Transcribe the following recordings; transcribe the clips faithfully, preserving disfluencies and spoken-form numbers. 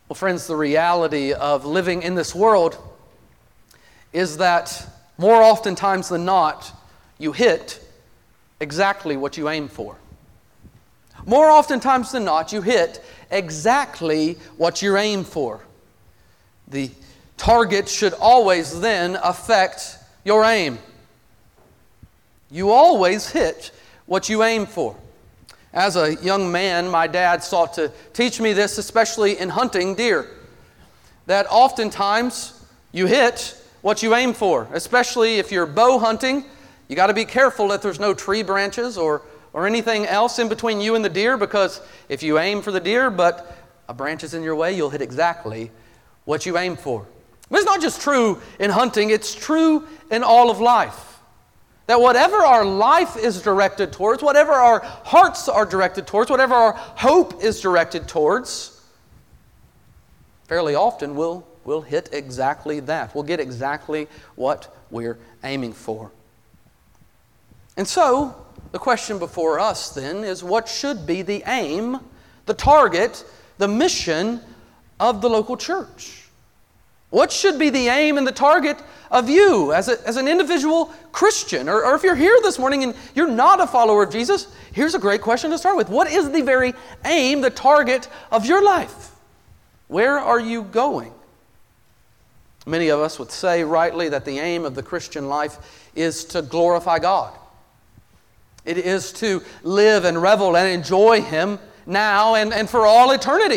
Well, friends, the reality of living in this world is that more oftentimes than not, you hit exactly what you aim for. More oftentimes than not, you hit exactly what you aim for. The target should always then affect your aim. You always hit what you aim for. As a young man, my dad sought to teach me this, especially in hunting deer, that oftentimes you hit what you aim for, especially if you're bow hunting. You got to be careful that there's no tree branches or, or anything else in between you and the deer, because if you aim for the deer but a branch is in your way, you'll hit exactly what you aim for. But it's not just true in hunting, it's true in all of life. That whatever our life is directed towards, whatever our hearts are directed towards, whatever our hope is directed towards, fairly often we'll, we'll hit exactly that. We'll get exactly what we're aiming for. And so, the question before us then is, what should be the aim, the target, the mission of the local church? What should be the aim and the target of you as, a, as an individual Christian? Or, or if you're here this morning and you're not a follower of Jesus, here's a great question to start with. What is the very aim, the target of your life? Where are you going? Many of us would say rightly that the aim of the Christian life is to glorify God. It is to live and revel and enjoy Him now and, and for all eternity.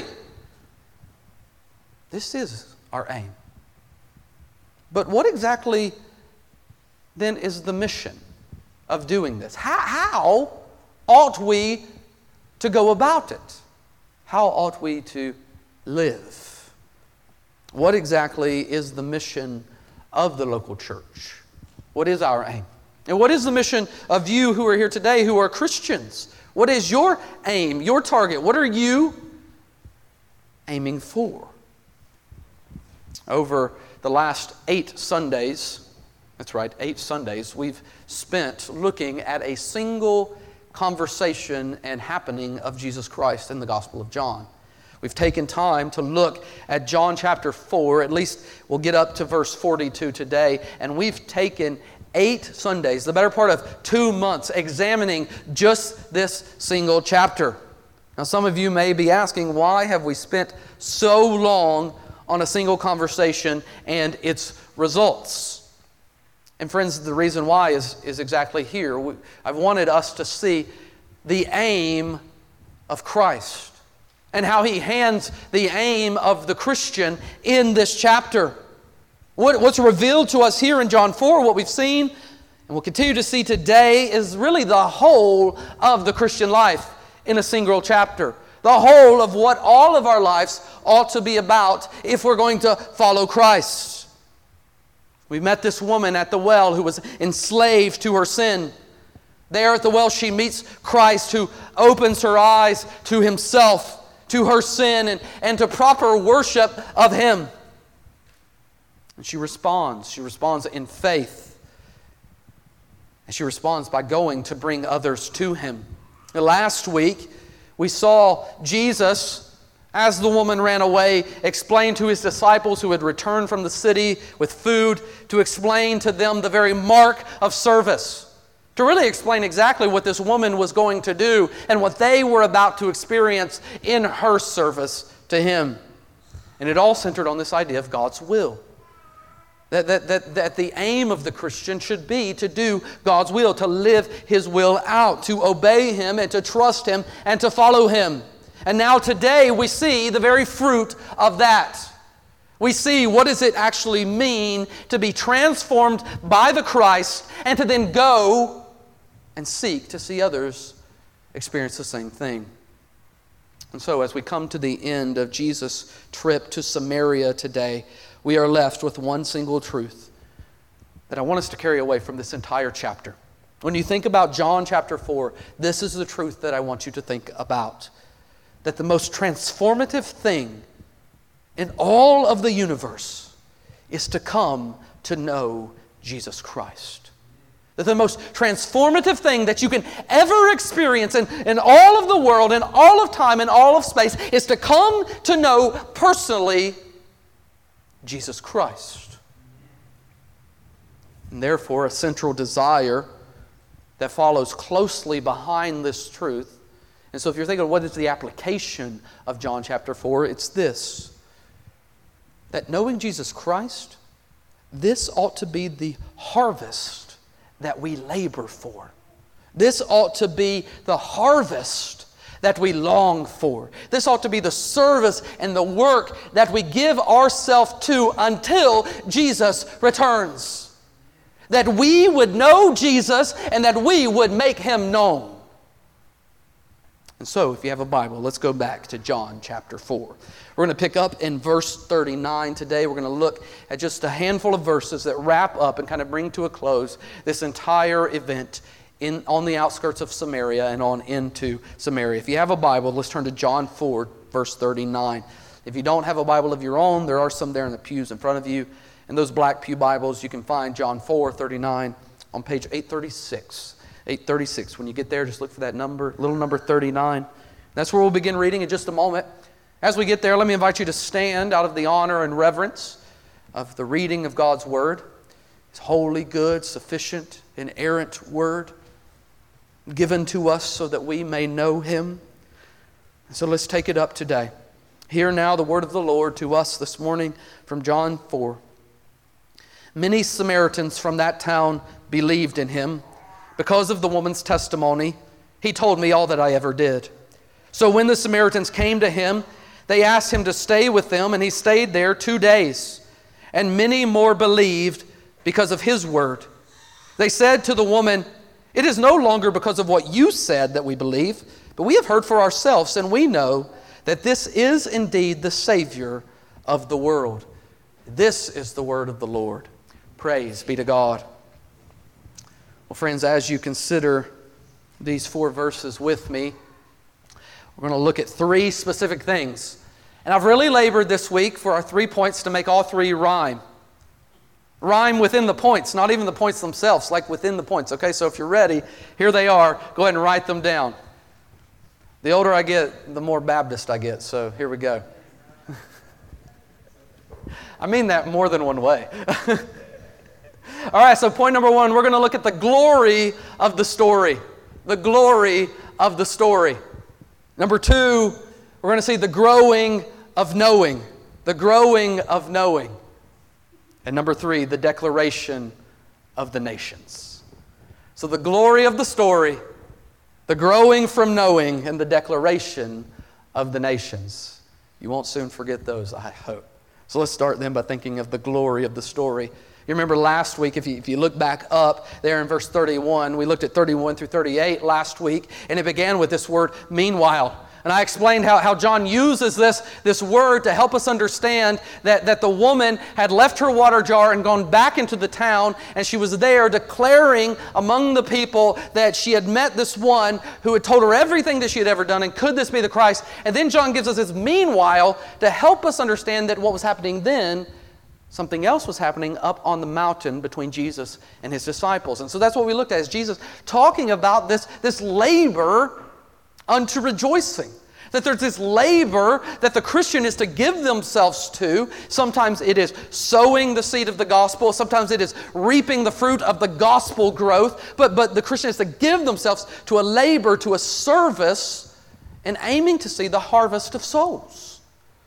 This is our aim. But what exactly then is the mission of doing this? How, how ought we to go about it? How ought we to live? What exactly is the mission of the local church? What is our aim? And what is the mission of you who are here today who are Christians? What is your aim, your target? What are you aiming for? Over the last eight Sundays, that's right, eight Sundays, we've spent looking at a single conversation and happening of Jesus Christ in the Gospel of John. We've taken time to look at John chapter four, at least we'll get up to verse forty-two today, and we've taken eight Sundays, the better part of two months, examining just this single chapter. Now, some of you may be asking, why have we spent so long on a single conversation and its results? And friends, the reason why is, is exactly here. We, I've wanted us to see the aim of Christ and how He hands the aim of the Christian in this chapter. What, what's revealed to us here in John four, what we've seen and we'll continue to see today, is really the whole of the Christian life in a single chapter. The whole of what all of our lives ought to be about if we're going to follow Christ. We met this woman at the well who was enslaved to her sin. There at the well she meets Christ, who opens her eyes to Himself, to her sin, and, and to proper worship of Him. And she responds. She responds in faith. And she responds by going to bring others to Him. Last week, we saw Jesus, as the woman ran away, explain to His disciples who had returned from the city with food, to explain to them the very mark of service, to really explain exactly what this woman was going to do and what they were about to experience in her service to Him. And it all centered on this idea of God's will. That, that, that, that the aim of the Christian should be to do God's will, to live His will out, to obey Him and to trust Him and to follow Him. And now today we see the very fruit of that. We see what does it actually mean to be transformed by the Christ and to then go and seek to see others experience the same thing. And so as we come to the end of Jesus' trip to Samaria today, we are left with one single truth that I want us to carry away from this entire chapter. When you think about John chapter four, this is the truth that I want you to think about. That the most transformative thing in all of the universe is to come to know Jesus Christ. That the most transformative thing that you can ever experience in, in all of the world, in all of time, in all of space, is to come to know personally Jesus Christ. And therefore, a central desire that follows closely behind this truth. And so if you're thinking, what is the application of John chapter four? It's this. That knowing Jesus Christ, this ought to be the harvest that we labor for. This ought to be the harvest that we long for. This ought to be the service and the work that we give ourselves to until Jesus returns. That we would know Jesus and that we would make Him known. And so, if you have a Bible, let's go back to John chapter four. We're going to pick up in verse thirty-nine today. We're going to look at just a handful of verses that wrap up and kind of bring to a close this entire event in, on the outskirts of Samaria and on into Samaria. If you have a Bible, let's turn to John four, verse thirty-nine. If you don't have a Bible of your own, there are some there in the pews in front of you. In those black pew Bibles, you can find John four, thirty-nine on page eight thirty-six. eight thirty-six. When you get there, just look for that number, little number thirty-nine. That's where we'll begin reading in just a moment. As we get there, let me invite you to stand out of the honor and reverence of the reading of God's Word. His holy, good, sufficient, inerrant Word given to us so that we may know Him. So let's take it up today. Hear now the word of the Lord to us this morning from John four. Many Samaritans from that town believed in Him. Because of the woman's testimony, he told me all that I ever did. So when the Samaritans came to Him, they asked Him to stay with them, and He stayed there two days. And many more believed because of His word. They said to the woman, "It is no longer because of what you said that we believe, but we have heard for ourselves, and we know that this is indeed the Savior of the world." This is the word of the Lord. Praise be to God. Well, friends, as you consider these four verses with me, we're going to look at three specific things. And I've really labored this week for our three points to make all three rhyme. Rhyme within the points, not even the points themselves, like within the points. Okay, so if you're ready, here they are. Go ahead and write them down. The older I get, the more Baptist I get, so here we go. I mean that more than one way. All right, so point number one, we're going to look at the glory of the story. The glory of the story. Number two, we're going to see the growing of knowing. The growing of knowing. And number three, the declaration of the nations. So the glory of the story, the growing from knowing, and the declaration of the nations. You won't soon forget those, I hope. So let's start then by thinking of the glory of the story. You remember last week, if you, if you look back up there in verse thirty-one, we looked at thirty-one through thirty-eight last week, and it began with this word, meanwhile. And I explained how, how John uses this, this word to help us understand that, that the woman had left her water jar and gone back into the town, and she was there declaring among the people that she had met this one who had told her everything that she had ever done, and could this be the Christ? And then John gives us this meanwhile to help us understand that what was happening then, something else was happening up on the mountain between Jesus and His disciples. And so that's what we looked at, is Jesus talking about this, this labor unto rejoicing. That there's this labor that the Christian is to give themselves to. Sometimes it is sowing the seed of the gospel. Sometimes it is reaping the fruit of the gospel growth. But, but the Christian is to give themselves to a labor, to a service, and aiming to see the harvest of souls.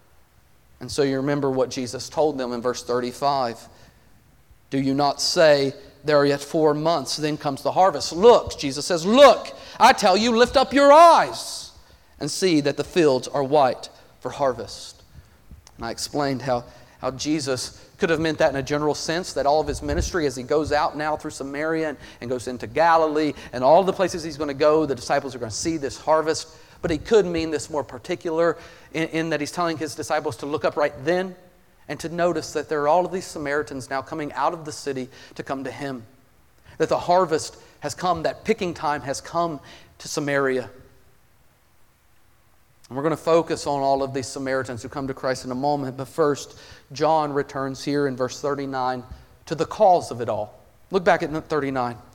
And so you remember what Jesus told them in verse thirty-five. Do you not say, there are yet four months, then comes the harvest? Look, Jesus says, look, I tell you, lift up your eyes and see that the fields are white for harvest. And I explained how, how Jesus could have meant that in a general sense, that all of His ministry as He goes out now through Samaria and, and goes into Galilee and all the places He's going to go, the disciples are going to see this harvest. But He could mean this more particular in, in that He's telling His disciples to look up right then and to notice that there are all of these Samaritans now coming out of the city to come to Him. That the harvest has come, that picking time has come to Samaria. And we're going to focus on all of these Samaritans who come to Christ in a moment. But first, John returns here in verse thirty-nine to the cause of it all. Look back at thirty-nine.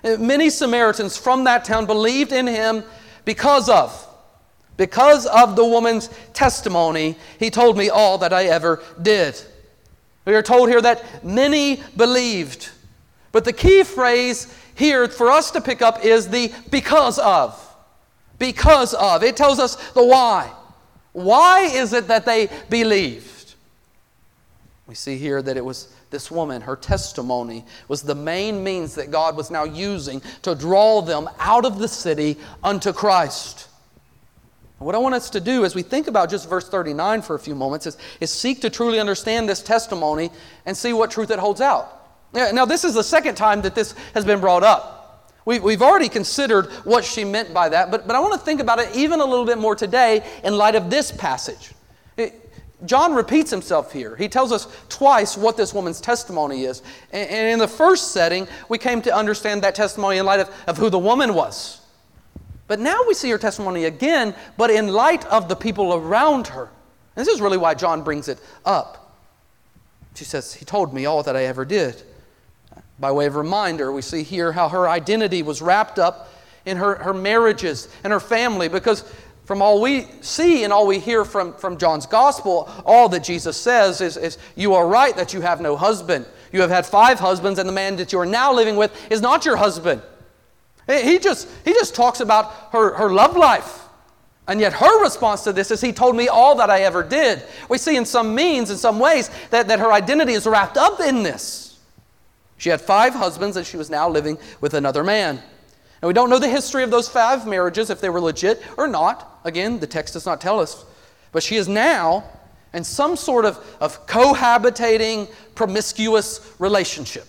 Many Samaritans from that town believed in him because of, because of the woman's testimony. He told me all that I ever did. We are told here that many believed. But the key phrase here for us to pick up is the because of. Because of. It tells us the why. Why is it that they believed? We see here that it was this woman, her testimony was the main means that God was now using to draw them out of the city unto Christ. What I want us to do as we think about just verse thirty-nine for a few moments is, is seek to truly understand this testimony and see what truth it holds out. Now, this is the second time that this has been brought up. We, we've already considered what she meant by that, but, but I want to think about it even a little bit more today in light of this passage. It, John repeats himself here. He tells us twice what this woman's testimony is. And, and in the first setting, we came to understand that testimony in light of, of who the woman was. But now we see her testimony again, but in light of the people around her. And this is really why John brings it up. She says, he told me all that I ever did. By way of reminder, we see here how her identity was wrapped up in her, her marriages and her family, because from all we see and all we hear from, from John's gospel, all that Jesus says is, is, you are right that you have no husband. You have had five husbands, and the man that you are now living with is not your husband. He just, he just talks about her, her love life. And yet her response to this is, he told me all that I ever did. We see in some means, in some ways, that, that her identity is wrapped up in this. She had five husbands, and she was now living with another man. And we don't know the history of those five marriages, if they were legit or not. Again, the text does not tell us. But she is now in some sort of, of cohabitating, promiscuous relationship.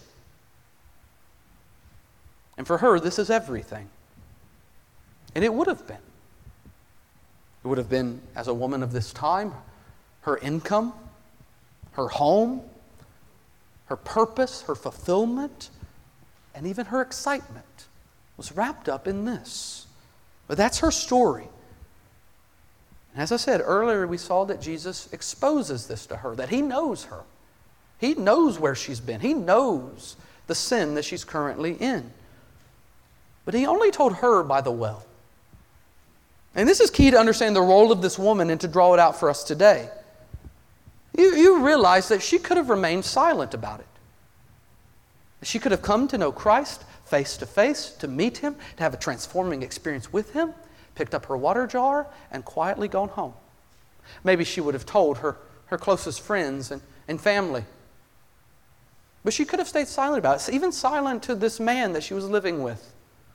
And for her, this is everything. And it would have been. It would have been, as a woman of this time, her income, her home, her purpose, her fulfillment, and even her excitement was wrapped up in this. But that's her story. And as I said earlier, we saw that Jesus exposes this to her, that He knows her. He knows where she's been. He knows the sin that she's currently in. But He only told her by the well. And this is key to understand the role of this woman and to draw it out for us today. You, you realize that she could have remained silent about it. She could have come to know Christ face to face, to meet Him, to have a transforming experience with Him, picked up her water jar, and quietly gone home. Maybe she would have told her, her closest friends and, and family. But she could have stayed silent about it, even silent to this man that she was living with.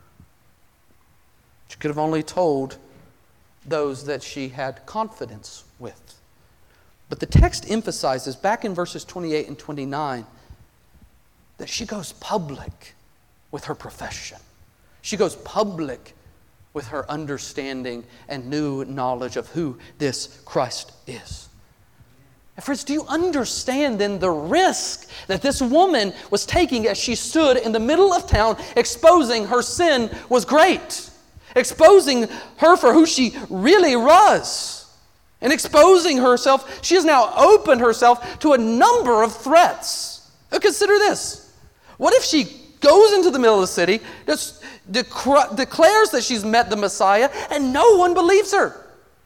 She could have only told those that she had confidence with. But the text emphasizes, back in verses twenty-eight and twenty-nine, that she goes public with her profession. She goes public with her understanding and new knowledge of who this Christ is. And friends, do you understand then the risk that this woman was taking as she stood in the middle of town exposing her sin was great? Exposing her for who she really was. And exposing herself, she has now opened herself to a number of threats. Now consider this. What if she goes into the middle of the city, just dec- declares that she's met the Messiah, and no one believes her?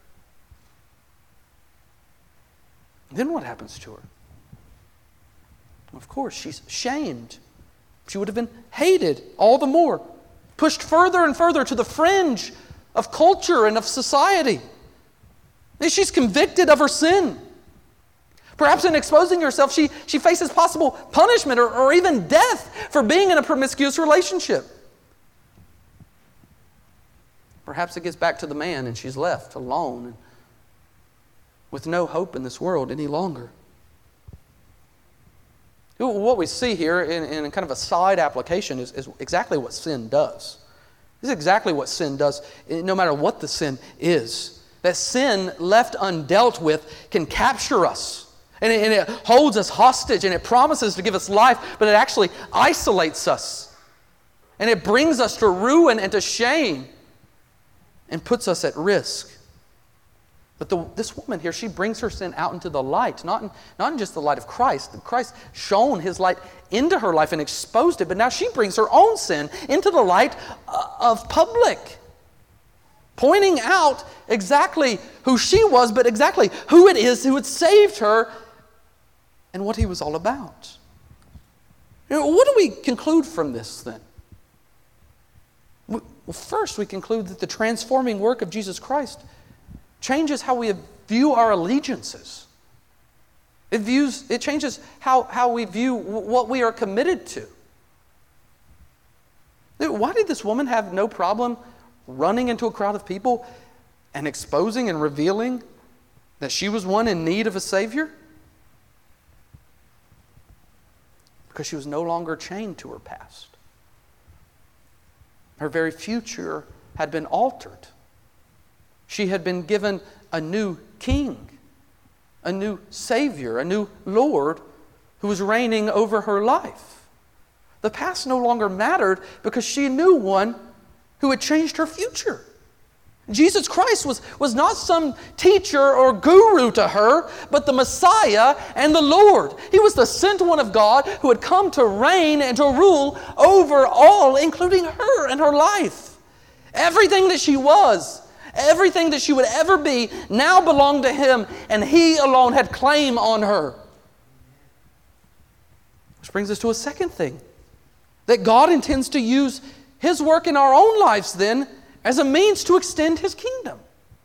Then what happens to her? Of course, she's shamed. She would have been hated all the more. Pushed further and further to the fringe of culture and of society. She's convicted of her sin. Perhaps in exposing herself, she, she faces possible punishment or, or even death for being in a promiscuous relationship. Perhaps it gets back to the man and she's left alone and with no hope in this world any longer. What we see here in, in kind of a side application is, is exactly what sin does. This is exactly what sin does, no matter what the sin is. That sin left undealt with can capture us. And it, and it holds us hostage, and it promises to give us life, but it actually isolates us. And it brings us to ruin and to shame and puts us at risk. But the, this woman here, she brings her sin out into the light, not in, not in just the light of Christ. Christ shone His light into her life and exposed it, but now she brings her own sin into the light of public, pointing out exactly who she was, but exactly who it is who had saved her and what He was all about. You know, what do we conclude from this then? Well, first we conclude that the transforming work of Jesus Christ changes how we view our allegiances. It views, it changes how, how we view what we are committed to. Why did this woman have no problem running into a crowd of people and exposing and revealing that she was one in need of a Savior? Because she was no longer chained to her past. Her very future had been altered. She had been given a new king, a new Savior, a new Lord who was reigning over her life. The past no longer mattered because she knew one who had changed her future. Jesus Christ was, was not some teacher or guru to her, but the Messiah and the Lord. He was the sent one of God who had come to reign and to rule over all, including her and her life. Everything that she was, everything that she would ever be, now belonged to Him, and He alone had claim on her. Which brings us to a second thing, that God intends to use His work in our own lives then as a means to extend His kingdom.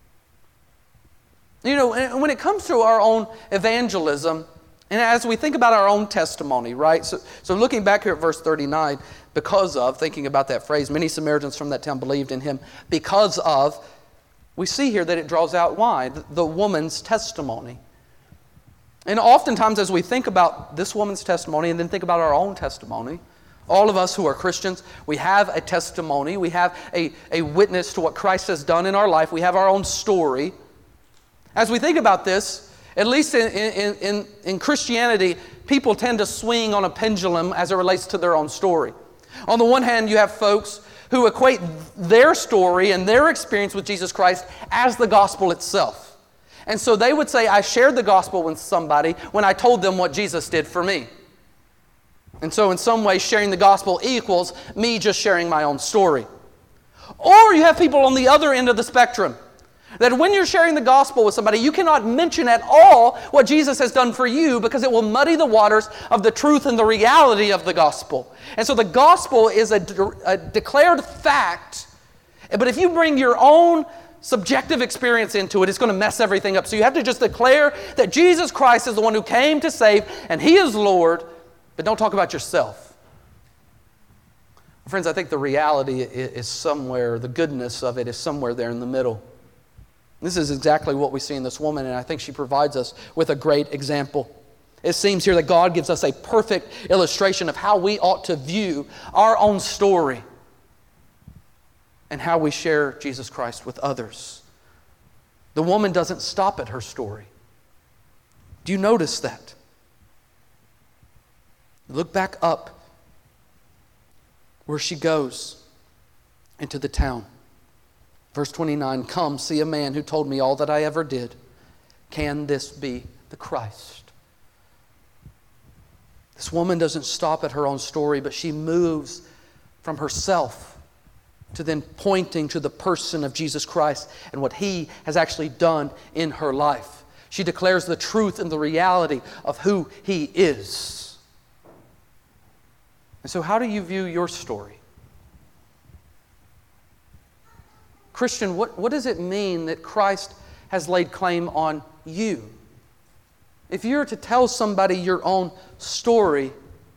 You know, when it comes to our own evangelism, and as we think about our own testimony, right? So, so looking back here at verse thirty-nine, because of, thinking about that phrase, many Samaritans from that town believed in Him because of, we see here that it draws out why? The, the woman's testimony. And oftentimes as we think about this woman's testimony and then think about our own testimony, all of us who are Christians, we have a testimony. We have a, a witness to what Christ has done in our life. We have our own story. As we think about this, at least in, in, in, in Christianity, people tend to swing on a pendulum as it relates to their own story. On the one hand, you have folks who equate their story and their experience with Jesus Christ as the gospel itself. And so they would say, I shared the gospel with somebody when I told them what Jesus did for me. And so in some way, sharing the gospel equals me just sharing my own story. Or you have people on the other end of the spectrum, that when you're sharing the gospel with somebody, you cannot mention at all what Jesus has done for you because it will muddy the waters of the truth and the reality of the gospel. And so the gospel is a, de- a declared fact, but if you bring your own subjective experience into it, it's going to mess everything up. So you have to just declare that Jesus Christ is the one who came to save, and He is Lord, but don't talk about yourself. Friends, I think the reality is somewhere, the goodness of it is somewhere there in the middle. This is exactly what we see in this woman, and I think she provides us with a great example. It seems here that God gives us a perfect illustration of how we ought to view our own story and how we share Jesus Christ with others. The woman doesn't stop at her story. Do you notice that? Look back up where she goes into the town. Verse twenty-nine, come, see a man who told me all that I ever did. Can this be the Christ? This woman doesn't stop at her own story, but she moves from herself to then pointing to the person of Jesus Christ and what He has actually done in her life. She declares the truth and the reality of who He is. And so how do you view your story? Christian, what, what does it mean that Christ has laid claim on you? If you're to tell somebody your own story,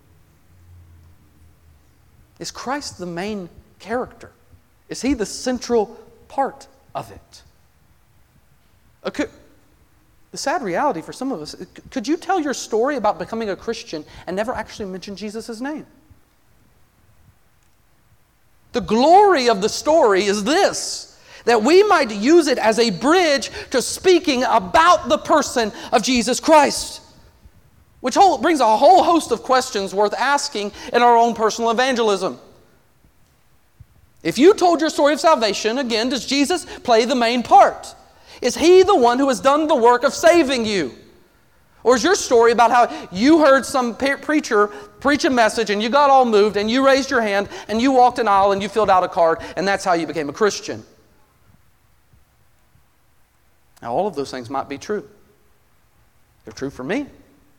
is Christ the main character? Is He the central part of it? Okay. The sad reality for some of us, could you tell your story about becoming a Christian and never actually mention Jesus' name? The glory of the story is this, that we might use it as a bridge to speaking about the person of Jesus Christ, which whole, brings a whole host of questions worth asking in our own personal evangelism. If you told your story of salvation, again, does Jesus play the main part? Is He the one who has done the work of saving you? Or is your story about how you heard some pe- preacher preach a message and you got all moved and you raised your hand and you walked an aisle and you filled out a card and that's how you became a Christian? Now, all of those things might be true. They're true for me.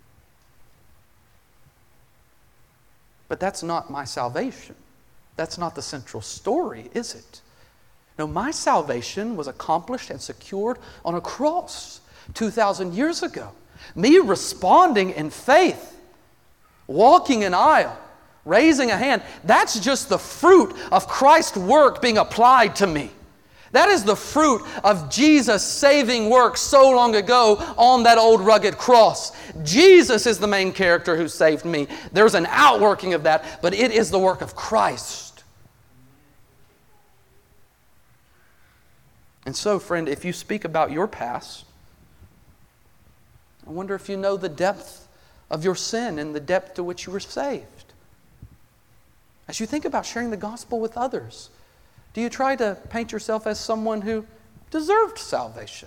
But that's not my salvation. That's not the central story, is it? No, my salvation was accomplished and secured on a cross two thousand years ago. Me responding in faith, walking an aisle, raising a hand, that's just the fruit of Christ's work being applied to me. That is the fruit of Jesus' saving work so long ago on that old rugged cross. Jesus is the main character who saved me. There's an outworking of that, but it is the work of Christ. And so, friend, if you speak about your past, I wonder if you know the depth of your sin and the depth to which you were saved. As you think about sharing the gospel with others, do you try to paint yourself as someone who deserved salvation?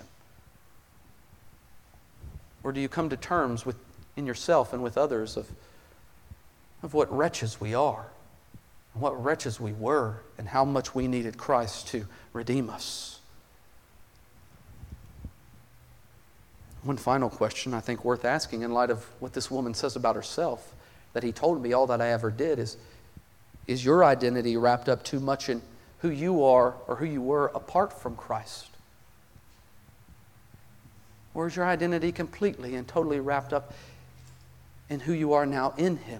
Or do you come to terms with in yourself and with others of, of what wretches we are, and what wretches we were, and how much we needed Christ to redeem us? One final question I think worth asking in light of what this woman says about herself, that He told me all that I ever did, is, is your identity wrapped up too much in who you are or who you were apart from Christ? Or is your identity completely and totally wrapped up in who you are now in Him?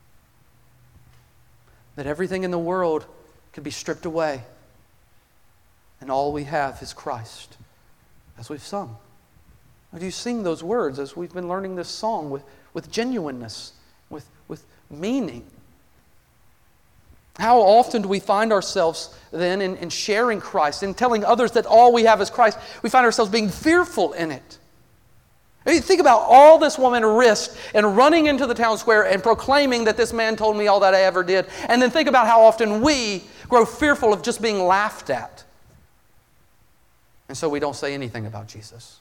That everything in the world could be stripped away and all we have is Christ, as we've sung. Or do you sing those words as we've been learning this song with, with genuineness, with, with meaning? How often do we find ourselves then in, in sharing Christ, in telling others that all we have is Christ? We find ourselves being fearful in it. I mean, think about all this woman risked and running into the town square and proclaiming that this man told me all that I ever did. And then think about how often we grow fearful of just being laughed at. And so we don't say anything about Jesus.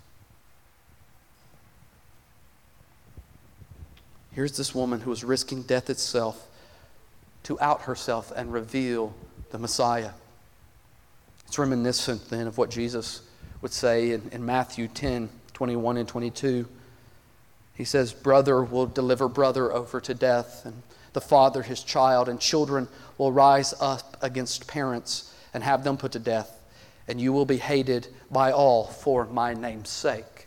Here's this woman who was risking death itself to out herself and reveal the Messiah. It's reminiscent then of what Jesus would say in, in Matthew ten, twenty-one and twenty-two. He says, brother will deliver brother over to death, and the father his child, and children will rise up against parents and have them put to death, and you will be hated by all for my name's sake.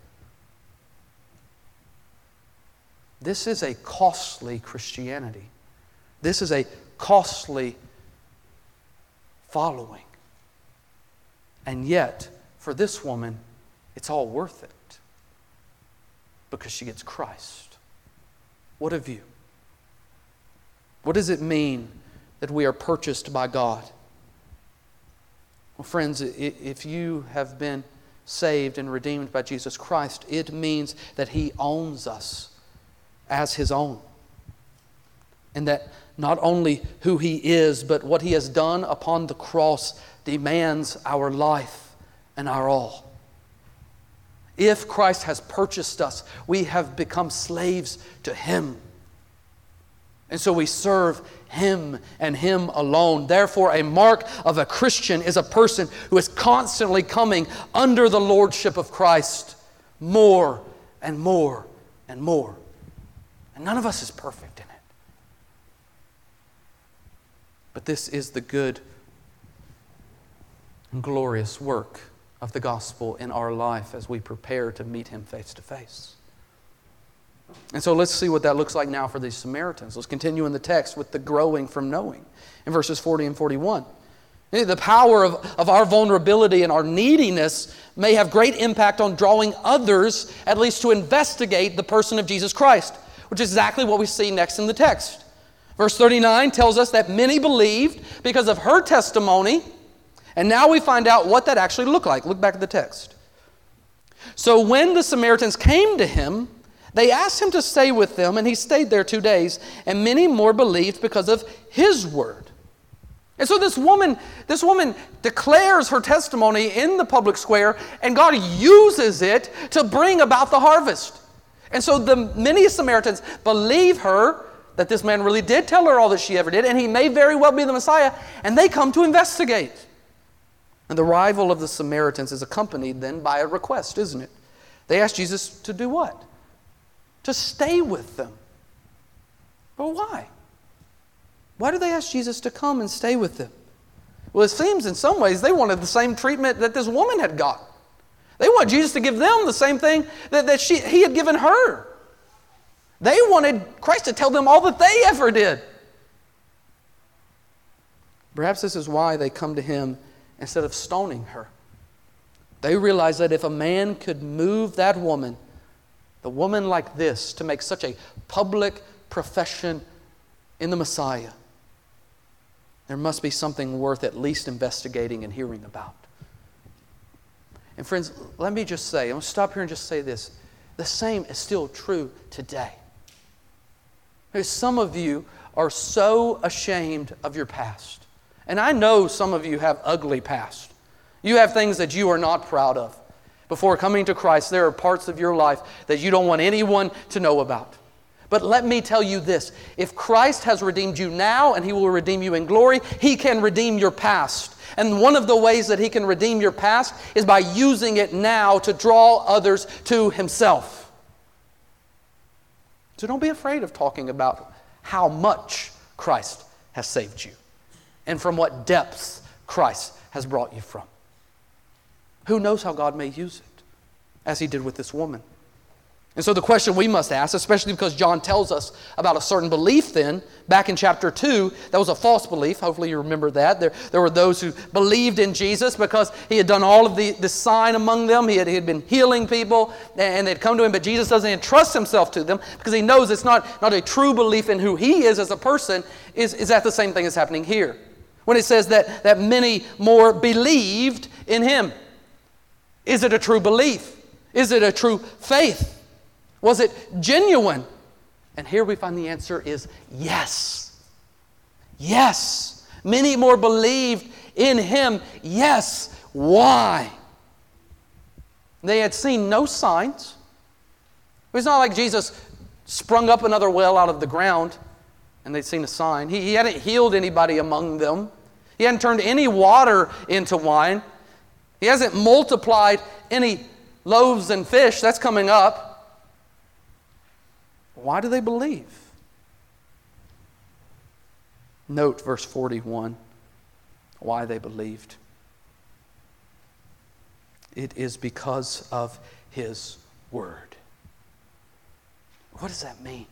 This is a costly Christianity. This is a costly following. And yet, for this woman, it's all worth it because she gets Christ. What of you? What does it mean that we are purchased by God? Well, friends, if you have been saved and redeemed by Jesus Christ, it means that He owns us as His own. And that not only who He is, but what He has done upon the cross demands our life and our all. If Christ has purchased us, we have become slaves to Him. And so we serve Him and Him alone. Therefore, a mark of a Christian is a person who is constantly coming under the lordship of Christ more and more and more. And none of us is perfect in it. But this is the good and glorious work of the gospel in our life as we prepare to meet Him face to face. And so let's see what that looks like now for these Samaritans. Let's continue in the text with the growing from knowing in verses forty and forty-one. The power of, of our vulnerability and our neediness may have great impact on drawing others, at least to investigate the person of Jesus Christ, which is exactly what we see next in the text. Verse thirty-nine tells us that many believed because of her testimony, and now we find out what that actually looked like. Look back at the text. So when the Samaritans came to Him, they asked Him to stay with them, and He stayed there two days, and many more believed because of His word. And so this woman, this woman declares her testimony in the public square, and God uses it to bring about the harvest. And so the many Samaritans believe her, that this man really did tell her all that she ever did, and he may very well be the Messiah, and they come to investigate. And the arrival of the Samaritans is accompanied then by a request, isn't it? They ask Jesus to do what? To stay with them. But why? Why do they ask Jesus to come and stay with them? Well, it seems in some ways they wanted the same treatment that this woman had got. They want Jesus to give them the same thing that, that she, he had given her. They wanted Christ to tell them all that they ever did. Perhaps this is why they come to him instead of stoning her. They realize that if a man could move that woman, the woman like this, to make such a public profession in the Messiah, there must be something worth at least investigating and hearing about. And friends, let me just say, I'm going to stop here and just say this. The same is still true today. Because some of you are so ashamed of your past. And I know some of you have ugly past. You have things that you are not proud of. Before coming to Christ, there are parts of your life that you don't want anyone to know about. But let me tell you this. If Christ has redeemed you now and He will redeem you in glory, He can redeem your past. And one of the ways that He can redeem your past is by using it now to draw others to Himself. So don't be afraid of talking about how much Christ has saved you and from what depths Christ has brought you from. Who knows how God may use it, as He did with this woman. And so the question we must ask, especially because John tells us about a certain belief then, back in chapter two, that was a false belief. Hopefully you remember that. There, there were those who believed in Jesus because He had done all of the, the sign among them. He had, he had been healing people, and they'd come to Him, but Jesus doesn't entrust Himself to them because He knows it's not, not a true belief in who He is as a person. Is, is that the same thing that's happening here? When it says that, that many more believed in Him. Is it a true belief? Is it a true faith? Was it genuine? And here we find the answer is yes. Yes. Many more believed in Him. Yes. Why? They had seen no signs. It's not like Jesus sprung up another well out of the ground and they'd seen a sign. He, he hadn't healed anybody among them. He hadn't turned any water into wine. He hasn't multiplied any loaves and fish. That's coming up. Why do they believe? Note verse forty-one, why they believed. It is because of His word. What does that mean?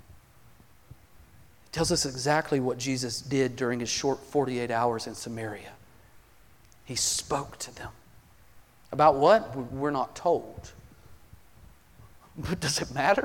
It tells us exactly what Jesus did during His short forty-eight hours in Samaria. He spoke to them. About what? We're not told. But does it matter?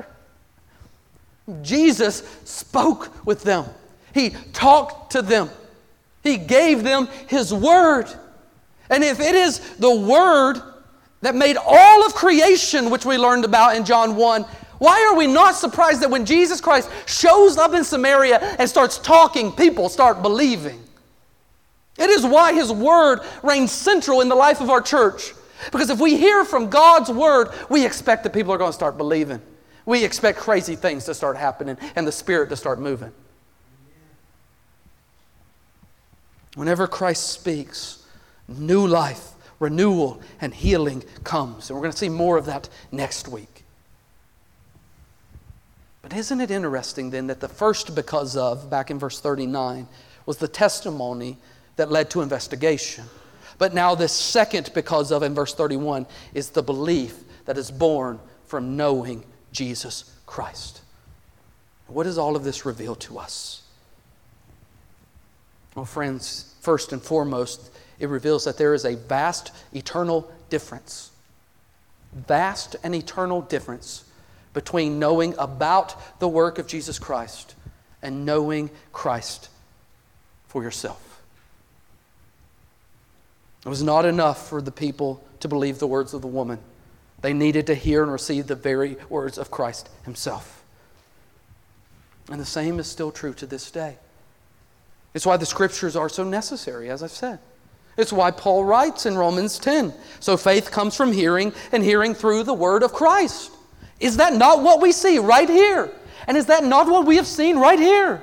Jesus spoke with them. He talked to them. He gave them His word. And if it is the word that made all of creation, which we learned about in John one, why are we not surprised that when Jesus Christ shows up in Samaria and starts talking, people start believing? It is why His word reigns central in the life of our church. Because if we hear from God's word, we expect that people are going to start believing. We expect crazy things to start happening and the Spirit to start moving. Whenever Christ speaks, new life, renewal, and healing comes. And we're going to see more of that next week. But isn't it interesting then that the first because of, back in verse thirty-nine, was the testimony that led to investigation. But now this second because of, in verse thirty-one, is the belief that is born from knowing Jesus Christ. What does all of this reveal to us? Well, friends, first and foremost, it reveals that there is a vast eternal difference. Vast and eternal difference between knowing about the work of Jesus Christ and knowing Christ for yourself. It was not enough for the people to believe the words of the woman. They needed to hear and receive the very words of Christ Himself. And the same is still true to this day. It's why the Scriptures are so necessary, as I've said. It's why Paul writes in Romans ten, so faith comes from hearing, and hearing through the word of Christ. Is that not what we see right here? And is that not what we have seen right here?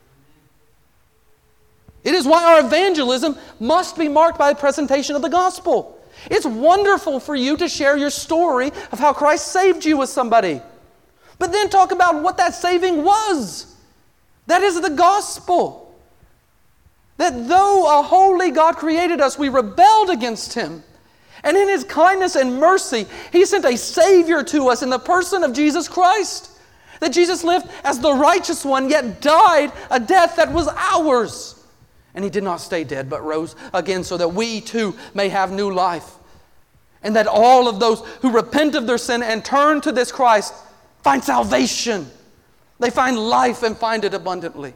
It is why our evangelism must be marked by the presentation of the gospel. It's wonderful for you to share your story of how Christ saved you with somebody. But then talk about what that saving was. That is the gospel. That though a holy God created us, we rebelled against Him. And in His kindness and mercy, He sent a Savior to us in the person of Jesus Christ. That Jesus lived as the righteous one, yet died a death that was ours. And He did not stay dead, but rose again so that we too may have new life. And that all of those who repent of their sin and turn to this Christ find salvation. They find life and find it abundantly.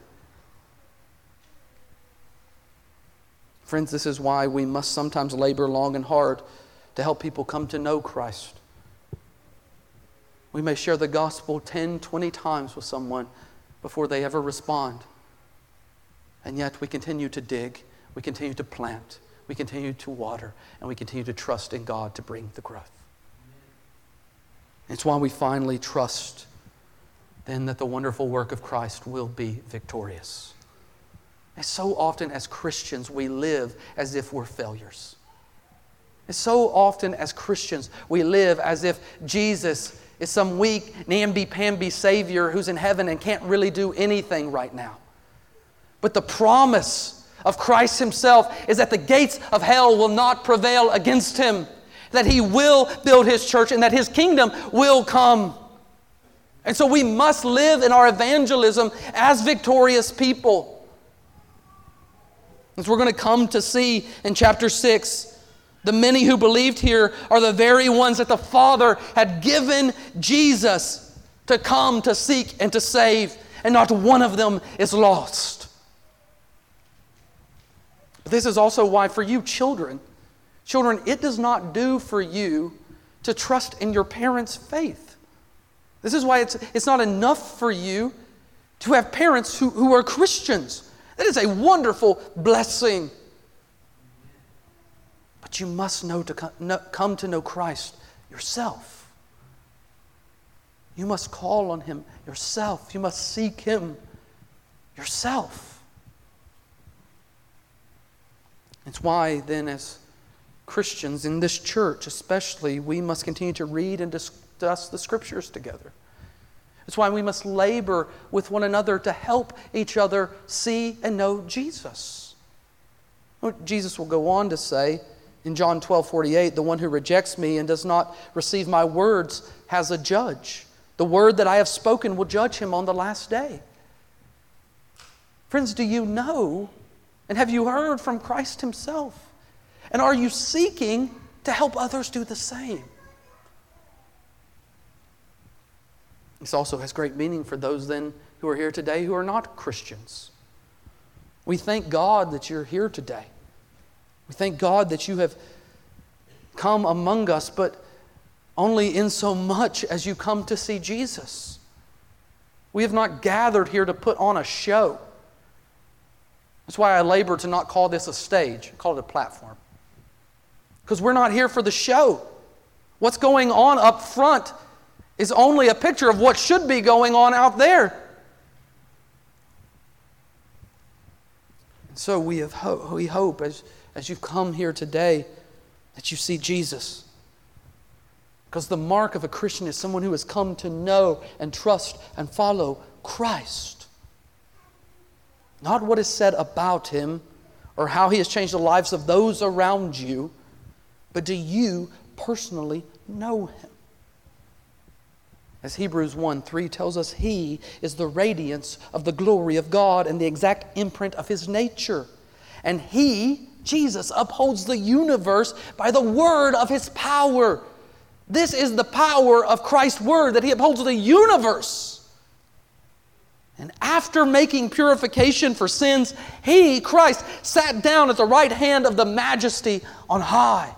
Friends, this is why we must sometimes labor long and hard to help people come to know Christ. We may share the gospel ten, twenty times with someone before they ever respond. And yet we continue to dig, we continue to plant, we continue to water, and we continue to trust in God to bring the growth. It's why we finally trust then that the wonderful work of Christ will be victorious. And so often as Christians we live as if we're failures. And so often as Christians we live as if Jesus is some weak, namby-pamby Savior who's in heaven and can't really do anything right now. But the promise of Christ Himself is that the gates of hell will not prevail against Him. That He will build His church and that His kingdom will come. And so we must live in our evangelism as victorious people. As we're going to come to see in chapter six, the many who believed here are the very ones that the Father had given Jesus to come to seek and to save, and not one of them is lost. But this is also why for you children, children, it does not do for you to trust in your parents' faith. This is why it's, it's not enough for you to have parents who, who are Christians. That is a wonderful blessing. But you must know to come, know, come to know Christ yourself. You must call on Him yourself. You must seek Him yourself. It's why then as Christians in this church especially, we must continue to read and discuss the Scriptures together. It's why we must labor with one another to help each other see and know Jesus. Jesus will go on to say in John twelve forty-eight, the one who rejects me and does not receive my words has a judge. The word that I have spoken will judge him on the last day. Friends, do you know and have you heard from Christ Himself? And are you seeking to help others do the same? This also has great meaning for those then who are here today who are not Christians. We thank God that you're here today. We thank God that you have come among us, but only in so much as you come to see Jesus. We have not gathered here to put on a show. That's why I labor to not call this a stage, I call it a platform. Because we're not here for the show. What's going on up front is only a picture of what should be going on out there. And so we have ho- we hope as, as you've come here today that you see Jesus. Because the mark of a Christian is someone who has come to know and trust and follow Christ. Not what is said about Him or how He has changed the lives of those around you, but do you personally know Him? As Hebrews one three tells us, He is the radiance of the glory of God and the exact imprint of His nature. And He, Jesus, upholds the universe by the word of His power. This is the power of Christ's word, that He upholds the universe. And after making purification for sins, He, Christ, sat down at the right hand of the Majesty on high.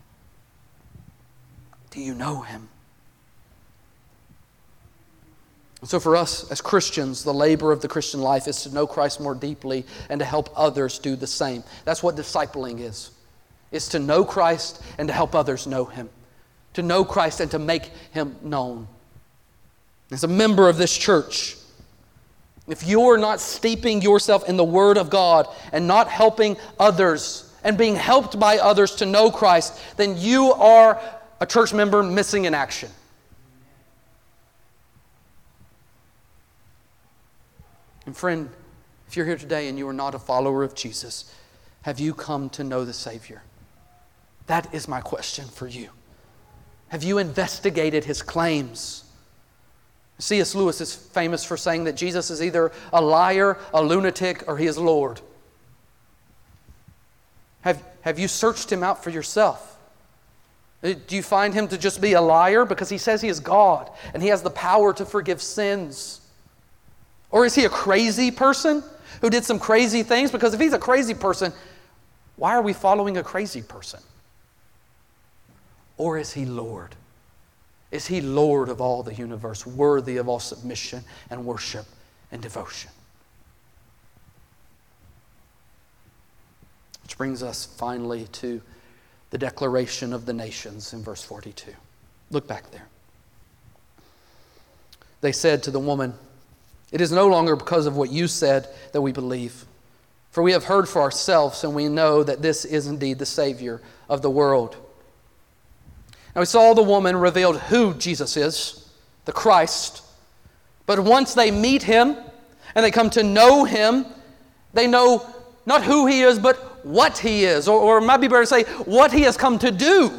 Do you know Him? So for us as Christians, the labor of the Christian life is to know Christ more deeply and to help others do the same. That's what discipling is. It's to know Christ and to help others know Him. To know Christ and to make Him known. As a member of this church, if you're not steeping yourself in the Word of God and not helping others and being helped by others to know Christ, then you are a church member missing in action. And friend, if you're here today and you are not a follower of Jesus, have you come to know the Savior? That is my question for you. Have you investigated His claims? C S Lewis is famous for saying that Jesus is either a liar, a lunatic, or He is Lord. Have, have you searched Him out for yourself? Do you find Him to just be a liar because He says He is God and He has the power to forgive sins? Or is He a crazy person who did some crazy things? Because if He's a crazy person, why are we following a crazy person? Or is He Lord? Is He Lord of all the universe, worthy of all submission and worship and devotion? Which brings us finally to the declaration of the nations in verse forty-two. Look back there. They said to the woman, "It is no longer because of what you said that we believe. For we have heard for ourselves, and we know that this is indeed the Savior of the world." Now we saw the woman revealed who Jesus is, the Christ. But once they meet Him and they come to know Him, they know not who He is, but what He is. Or, or it might be better to say, what He has come to do.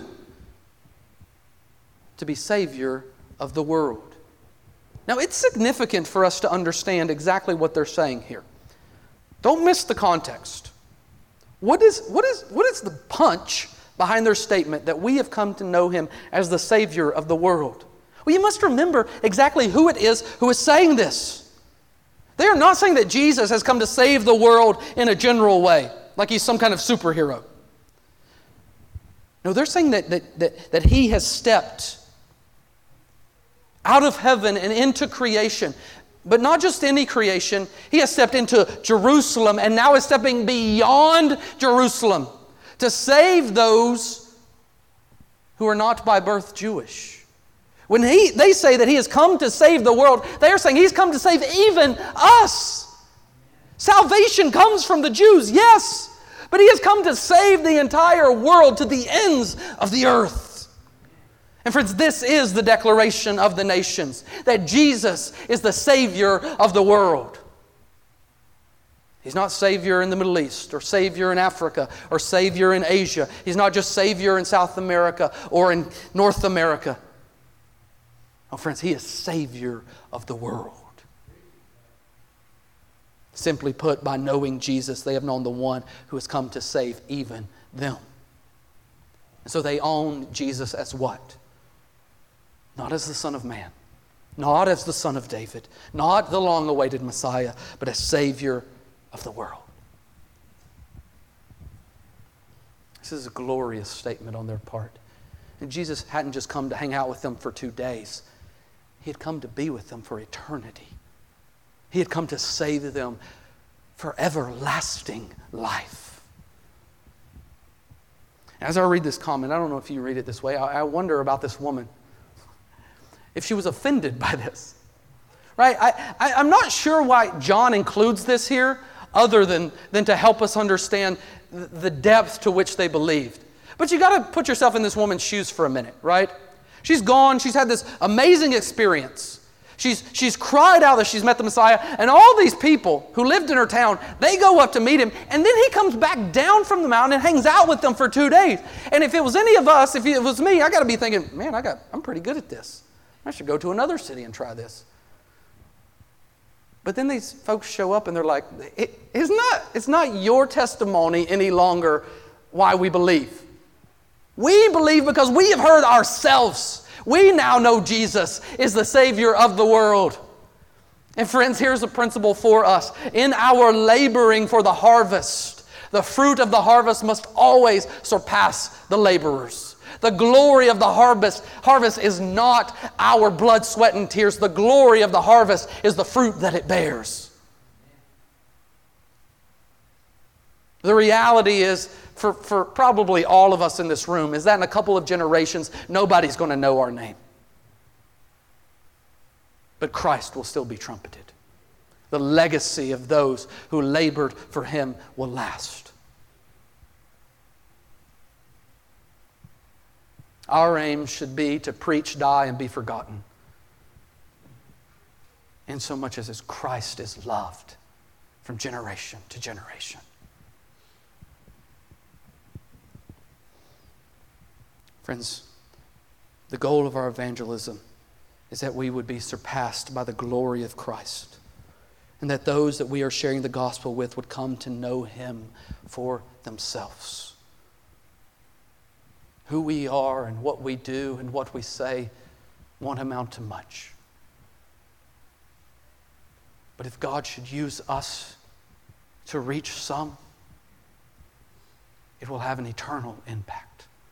To be Savior of the world. Now, it's significant for us to understand exactly what they're saying here. Don't miss the context. What is, what is, what is the punch behind their statement that we have come to know Him as the Savior of the world? Well, you must remember exactly who it is who is saying this. They are not saying that Jesus has come to save the world in a general way, like He's some kind of superhero. No, they're saying that, that, that, that He has stepped out of heaven and into creation. But not just any creation. He has stepped into Jerusalem and now is stepping beyond Jerusalem to save those who are not by birth Jewish. When he, they say that He has come to save the world, they are saying He's come to save even us. Salvation comes from the Jews, yes. But He has come to save the entire world to the ends of the earth. And friends, this is the declaration of the nations, that Jesus is the Savior of the world. He's not Savior in the Middle East, or Savior in Africa, or Savior in Asia. He's not just Savior in South America or in North America. Oh, friends, He is Savior of the world. Simply put, by knowing Jesus, they have known the one who has come to save even them. And so they own Jesus as what? Not as the Son of Man, not as the Son of David, not the long-awaited Messiah, but as Savior of the world. This is a glorious statement on their part. And Jesus hadn't just come to hang out with them for two days. He had come to be with them for eternity. He had come to save them for everlasting life. As I read this comment, I don't know if you read it this way, I, I wonder about this woman. If she was offended by this. Right? I, I, I'm not sure why John includes this here other than, than to help us understand the depth to which they believed. But you got to put yourself in this woman's shoes for a minute, right? She's gone. She's had this amazing experience. She's, she's cried out that she's met the Messiah. And all these people who lived in her town, they go up to meet Him. And then He comes back down from the mountain and hangs out with them for two days. And if it was any of us, if it was me, I got to be thinking, man, I got, I'm pretty good at this. I should go to another city and try this. But then these folks show up and they're like, it, it's not, it's not your testimony any longer why we believe. We believe because we have heard ourselves. We now know Jesus is the Savior of the world. And friends, here's a principle for us. In our laboring for the harvest, the fruit of the harvest must always surpass the laborers. The glory of the harvest, harvest is not our blood, sweat, and tears. The glory of the harvest is the fruit that it bears. The reality is, for, for probably all of us in this room, is that in a couple of generations, nobody's going to know our name. But Christ will still be trumpeted. The legacy of those who labored for Him will last. Our aim should be to preach, die, and be forgotten, in so much as as Christ is loved from generation to generation. Friends, the goal of our evangelism is that we would be surpassed by the glory of Christ, and that those that we are sharing the gospel with would come to know Him for themselves. Who we are and what we do and what we say won't amount to much. But if God should use us to reach some, it will have an eternal impact.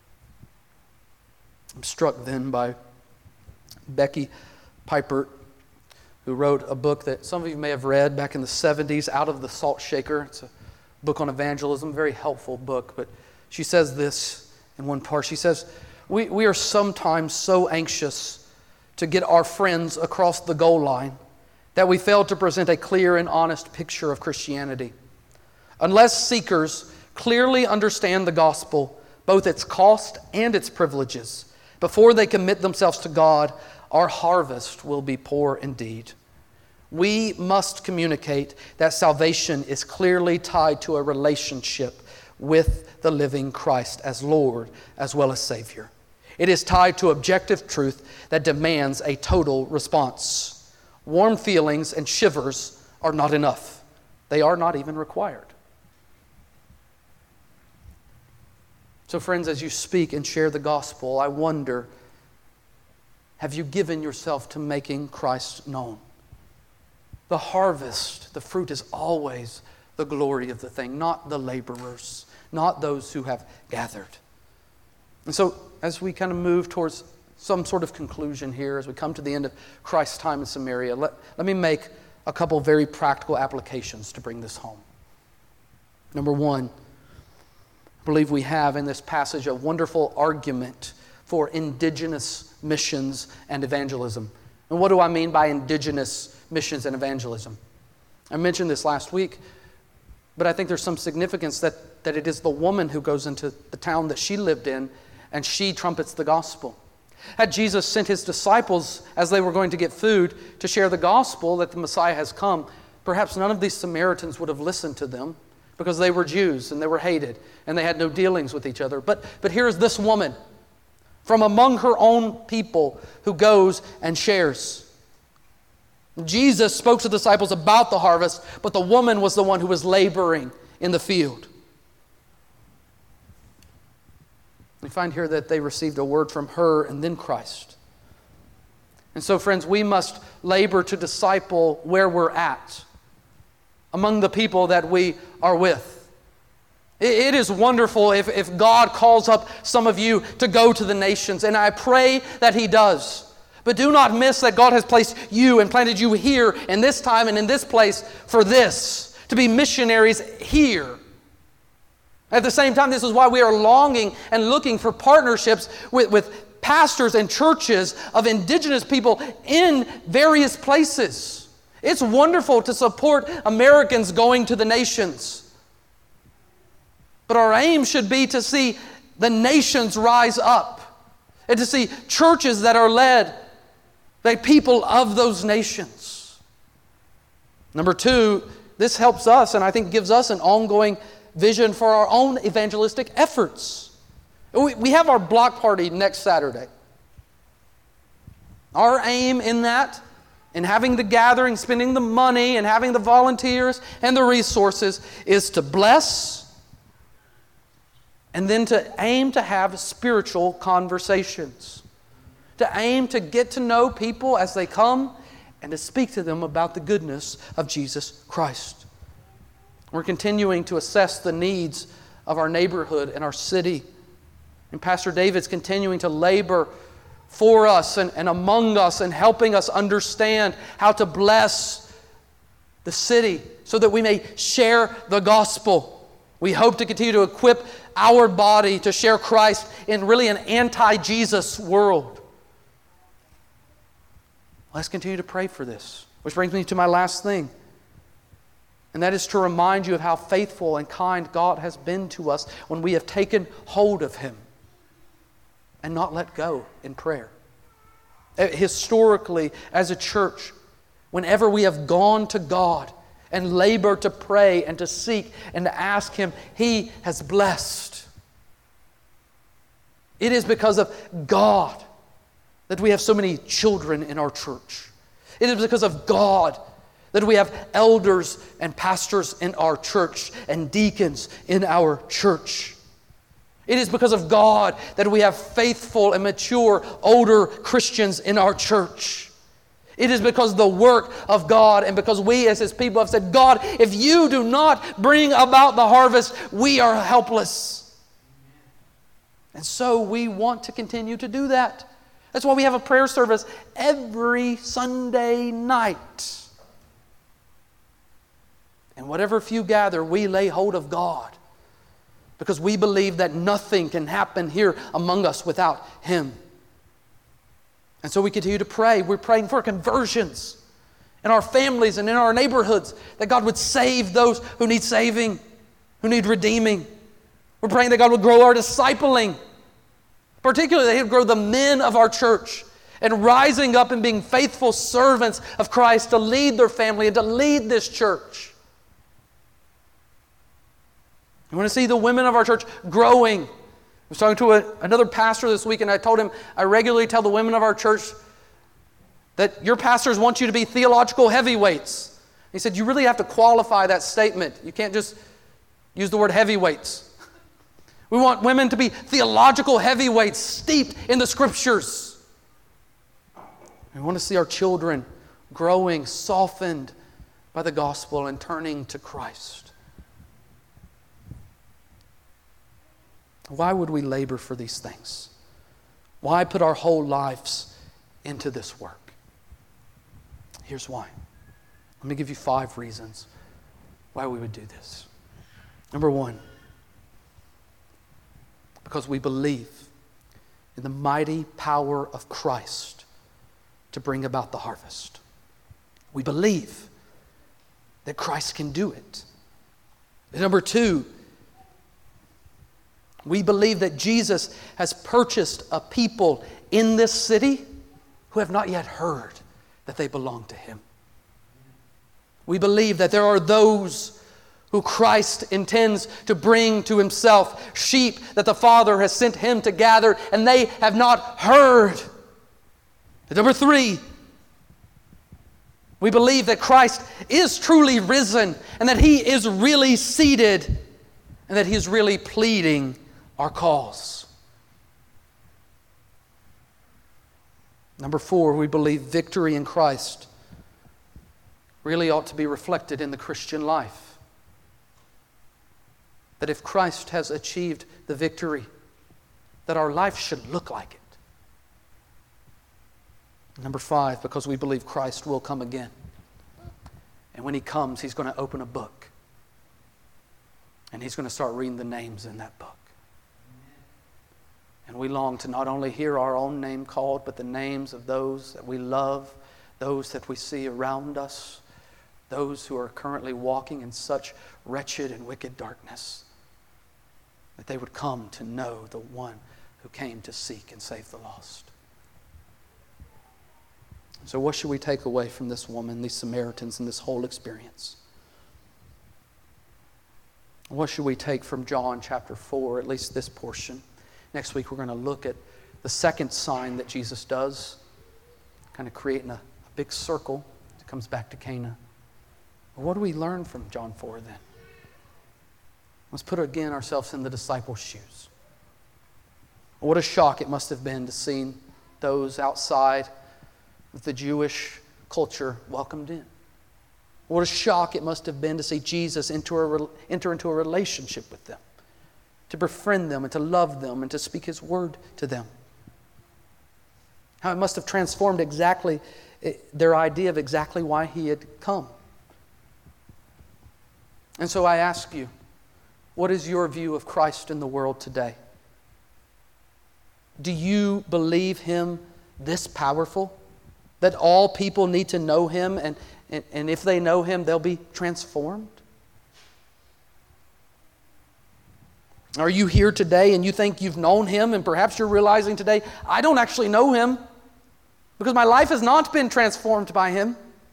I'm struck then by Becky Piper, who wrote a book that some of you may have read back in the seventies, Out of the Salt Shaker. It's a book on evangelism, very helpful book. But she says this in one part. She says, we, we are sometimes so anxious to get our friends across the goal line that we fail to present a clear and honest picture of Christianity. Unless seekers clearly understand the gospel, both its cost and its privileges, before they commit themselves to God, our harvest will be poor indeed. We must communicate that salvation is clearly tied to a relationship with the living Christ as Lord as well as Savior. It is tied to objective truth that demands a total response. Warm feelings and shivers are not enough. They are not even required. So friends, as you speak and share the gospel, I wonder, have you given yourself to making Christ known? The harvest, the fruit is always the glory of the thing, not the laborers, not those who have gathered. And so as we kind of move towards some sort of conclusion here, as we come to the end of Christ's time in Samaria, let, let me make a couple very practical applications to bring this home. Number one, I believe we have in this passage a wonderful argument for indigenous missions and evangelism. And what do I mean by indigenous missions and evangelism? I mentioned this last week, but I think there's some significance that, that it is the woman who goes into the town that she lived in and she trumpets the gospel. Had Jesus sent His disciples as they were going to get food to share the gospel that the Messiah has come, perhaps none of these Samaritans would have listened to them, because they were Jews and they were hated and they had no dealings with each other. But, but here's this woman from among her own people who goes and shares. Jesus spoke to the disciples about the harvest, but the woman was the one who was laboring in the field. We find here that they received a word from her and then Christ. And so, friends, we must labor to disciple where we're at, among the people that we are with. It is wonderful if, if God calls up some of you to go to the nations, and I pray that He does. But do not miss that God has placed you and planted you here in this time and in this place for this, to be missionaries here. At the same time, this is why we are longing and looking for partnerships with, with pastors and churches of indigenous people in various places. It's wonderful to support Americans going to the nations. But our aim should be to see the nations rise up and to see churches that are led by people of those nations. Number two, this helps us and I think gives us an ongoing vision for our own evangelistic efforts. We, we have our block party next Saturday. Our aim in that, in having the gathering, spending the money, and having the volunteers and the resources, is to bless and then to aim to have spiritual conversations. To aim to get to know people as they come and to speak to them about the goodness of Jesus Christ. We're continuing to assess the needs of our neighborhood and our city. And Pastor David's continuing to labor for us and, and among us and helping us understand how to bless the city so that we may share the gospel. We hope to continue to equip our body to share Christ in really an anti-Jesus world. Let's continue to pray for this. Which brings me to my last thing. And that is to remind you of how faithful and kind God has been to us when we have taken hold of Him and not let go in prayer. Historically, as a church, whenever we have gone to God and labored to pray and to seek and to ask Him, He has blessed. It is because of God that we have so many children in our church. It is because of God that we have elders and pastors in our church and deacons in our church. It is because of God that we have faithful and mature older Christians in our church. It is because of the work of God and because we as His people have said, God, if You do not bring about the harvest, we are helpless. And so we want to continue to do that. That's why we have a prayer service every Sunday night. And whatever few gather, we lay hold of God. Because we believe that nothing can happen here among us without Him. And so we continue to pray. We're praying for conversions in our families and in our neighborhoods. That God would save those who need saving, who need redeeming. We're praying that God would grow our discipling. Particularly that He would grow the men of our church. And rising up and being faithful servants of Christ to lead their family and to lead this church. I want to see the women of our church growing. I was talking to a, another pastor this week, and I told him, I regularly tell the women of our church that your pastors want you to be theological heavyweights. He said, you really have to qualify that statement. You can't just use the word heavyweights. We want women to be theological heavyweights, steeped in the Scriptures. We want to see our children growing, softened by the gospel and turning to Christ. Why would we labor for these things? Why put our whole lives into this work? Here's why. Let me give you five reasons why we would do this. Number one, because we believe in the mighty power of Christ to bring about the harvest. We believe that Christ can do it. And number two, we believe that Jesus has purchased a people in this city who have not yet heard that they belong to Him. We believe that there are those who Christ intends to bring to Himself, sheep that the Father has sent Him to gather, and they have not heard. And number three, we believe that Christ is truly risen and that He is really seated and that He is really pleading our cause. Number four, we believe victory in Christ really ought to be reflected in the Christian life. That if Christ has achieved the victory, that our life should look like it. Number five, because we believe Christ will come again. And when He comes, He's going to open a book. And He's going to start reading the names in that book. And we long to not only hear our own name called, but the names of those that we love, those that we see around us, those who are currently walking in such wretched and wicked darkness, that they would come to know the one who came to seek and save the lost. So what should we take away from this woman, these Samaritans, and this whole experience? What should we take from John chapter four, at least this portion? Next week we're going to look at the second sign that Jesus does, kind of creating a, a big circle that comes back to Cana. But what do we learn from John four then? Let's put again ourselves in the disciples' shoes. What a shock it must have been to see those outside of the Jewish culture welcomed in. What a shock it must have been to see Jesus enter, a, enter into a relationship with them. to befriend them and to love them and to speak His word to them. How it must have transformed exactly their idea of exactly why He had come. And so I ask you, what is your view of Christ in the world today? Do you believe Him this powerful? That all people need to know Him, and, and, and if they know Him, they'll be transformed? Are you here today and you think you've known Him, and perhaps you're realizing today, I don't actually know Him because my life has not been transformed by Him?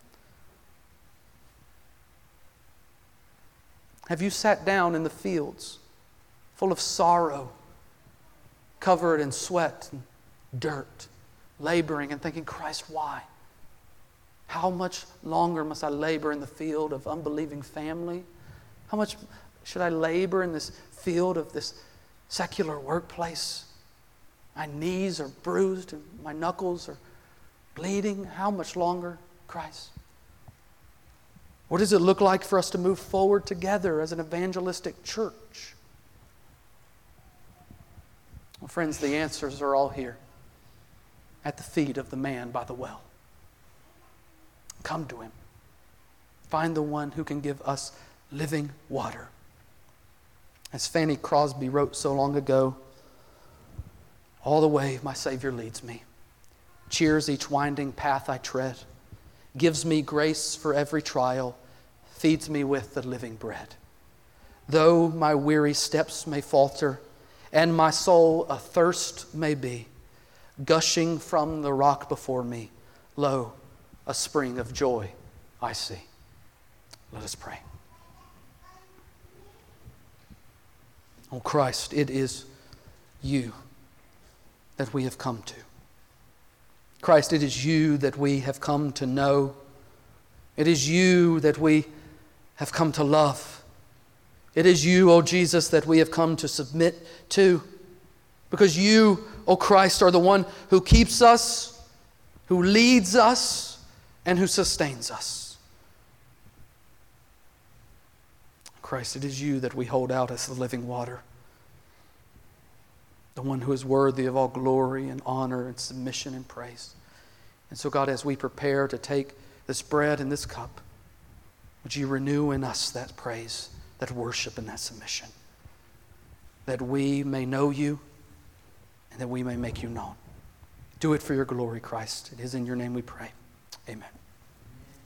Have you sat down in the fields full of sorrow, covered in sweat and dirt, laboring and thinking, Christ, why? How much longer must I labor in the field of unbelieving family? How much should I labor in this field of this secular workplace? My knees are bruised and my knuckles are bleeding. How much longer, Christ? What does it look like for us to move forward together as an evangelistic church? Well, friends, the answers are all here at the feet of the man by the well. Come to Him. Find the one who can give us living water. As Fanny Crosby wrote so long ago, all the way my Savior leads me, cheers each winding path I tread, gives me grace for every trial, feeds me with the living bread. Though my weary steps may falter, and my soul athirst may be, gushing from the rock before me, lo, a spring of joy I see. Let us pray. Oh Christ, it is You that we have come to. Christ, it is You that we have come to know. It is You that we have come to love. It is You, O Jesus, that we have come to submit to. Because You, O Christ, are the one who keeps us, who leads us, and who sustains us. Christ, it is You that we hold out as the living water, the one who is worthy of all glory and honor and submission and praise. And so, God, as we prepare to take this bread and this cup, would You renew in us that praise, that worship, and that submission, that we may know You and that we may make You known. Do it for Your glory, Christ. It is in Your name we pray. Amen.